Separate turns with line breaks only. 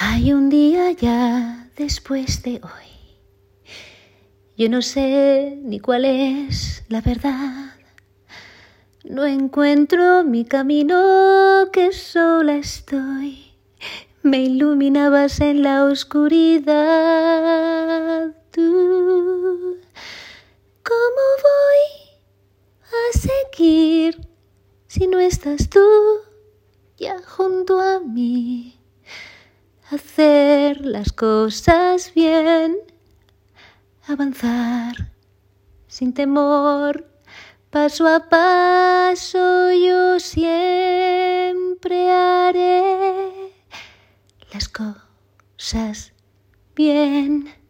Hay un día ya después de hoy. Yo no sé ni cuál es la verdad. No encuentro mi camino, que sola estoy. Me iluminabas en la oscuridad. Tú, ¿cómo voy a seguir si no estás tú ya junto a mí? Hacer las cosas bien, avanzar sin temor, paso a paso yo siempre haré las cosas bien.